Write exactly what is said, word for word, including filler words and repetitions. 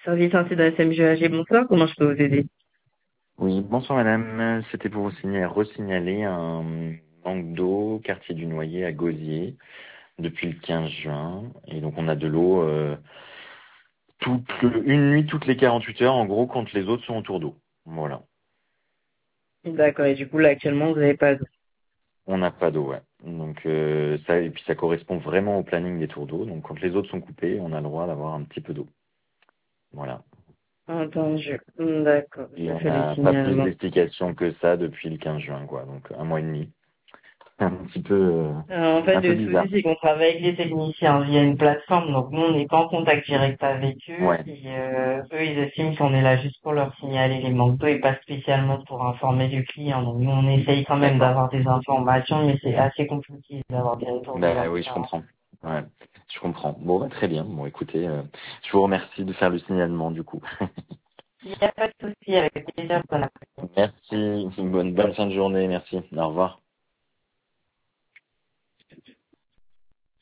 Service incident S M G A G, bonsoir, comment je peux vous aider? Oui, bonsoir madame. C'était pour vous signaler, resignaler un manque d'eau, quartier du Noyer à Gosier, depuis le quinze juin. Et donc on a de l'eau euh, toute le- une nuit toutes les quarante-huit heures, en gros, quand les autres sont autour d'eau. Voilà. D'accord, et du coup, là, actuellement, vous n'avez pas d'eau. On n'a pas d'eau, ouais. Donc euh, ça, et puis ça correspond vraiment au planning des tours d'eau. Donc quand les autres sont coupés, on a le droit d'avoir un petit peu d'eau. Voilà. Entendu. Hmm, d'accord, Et je on fais le n'a pas plus signalement. d'explications que ça depuis le quinze juin, quoi. Donc un mois et demi. Un petit peu, euh, Alors, en fait, un peu le bizarre. souci, c'est qu'on travaille avec les techniciens via une plateforme, donc nous, on n'est pas en contact direct avec eux, Ouais. et euh, eux, ils estiment qu'on est là juste pour leur signaler les manques d'eau et pas spécialement pour informer du client. Donc nous, on essaye quand même D'accord. d'avoir des informations, mais c'est assez compliqué d'avoir des retours de Bah leur oui, je part. comprends. Ouais, je comprends. Bon, bah, très bien. Bon, écoutez, euh, je vous remercie de faire le signalement du coup. Il n'y a pas de souci, avec plaisir, bon après-midi. Merci. Bonne, bonne fin de journée. Merci. Au revoir.